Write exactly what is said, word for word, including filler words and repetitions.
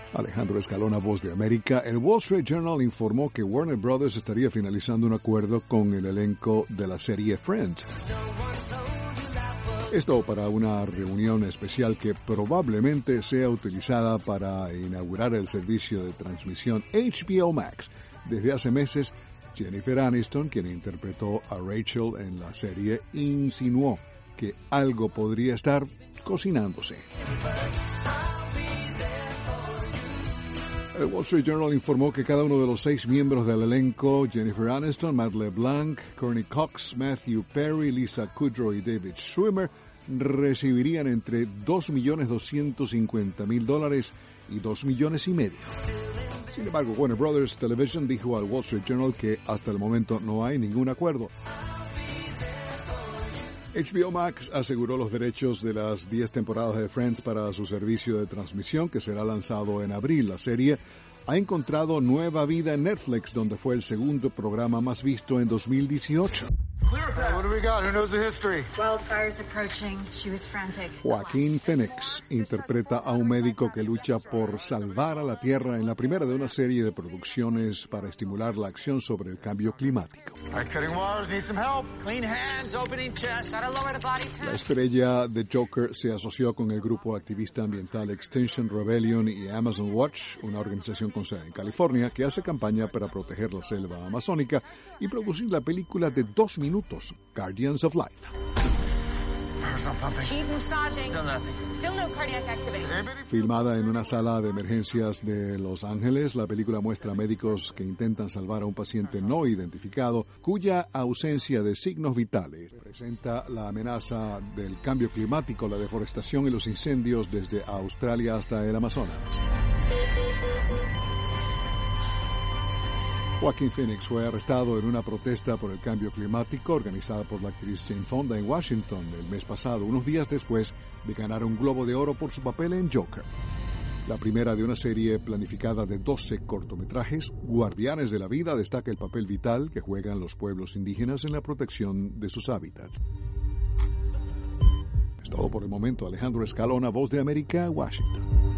Alejandro Escalona, Voz de América. El Wall Street Journal informó que Warner Brothers estaría finalizando un acuerdo con el elenco de la serie Friends. Esto para una reunión especial que probablemente sea utilizada para inaugurar el servicio de transmisión H B O Max. Desde hace meses, Jennifer Aniston, quien interpretó a Rachel en la serie, insinuó que algo podría estar cocinándose. El Wall Street Journal informó que cada uno de los seis miembros del elenco, Jennifer Aniston, Matt LeBlanc, Courtney Cox, Matthew Perry, Lisa Kudrow y David Schwimmer, recibirían entre dos millones doscientos cincuenta mil dólares y dos millones y medio. Sin embargo, Warner Brothers Television dijo al Wall Street Journal que hasta el momento no hay ningún acuerdo. H B O Max aseguró los derechos de las diez temporadas de Friends para su servicio de transmisión, que será lanzado en abril. La serie ha encontrado nueva vida en Netflix, donde fue el segundo programa más visto en dos mil dieciocho. What do we got? Who knows the history? Wildfires approaching. She was frantic. Joaquín Phoenix interpreta a un médico que lucha por salvar a la Tierra en la primera de una serie de producciones para estimular la acción sobre el cambio climático. All right, cutting wires, need some help. Clean hands, opening chest. Gotta lower the body La temp. estrella de Joker se asoció con el grupo activista ambiental Extinction Rebellion y Amazon Watch, una organización con sede en California que hace campaña para proteger la selva amazónica y producir la película de dos minutos, Guardians of Life. Power's not pumping. Keep massaging. Still nothing. Still no cardiac activity. Does anybody feel- Filmada en una sala de emergencias de Los Ángeles, la película muestra a médicos que intentan salvar a un paciente no identificado cuya ausencia de signos vitales presenta la amenaza del cambio climático, la deforestación y los incendios desde Australia hasta el Amazonas. Joaquín Phoenix fue arrestado en una protesta por el cambio climático organizada por la actriz Jane Fonda en Washington el mes pasado, unos días después de ganar un Globo de Oro por su papel en Joker. La primera de una serie planificada de doce cortometrajes, Guardianes de la Vida destaca el papel vital que juegan los pueblos indígenas en la protección de sus hábitats. Es todo por el momento. Alejandro Escalona, Voz de América, Washington.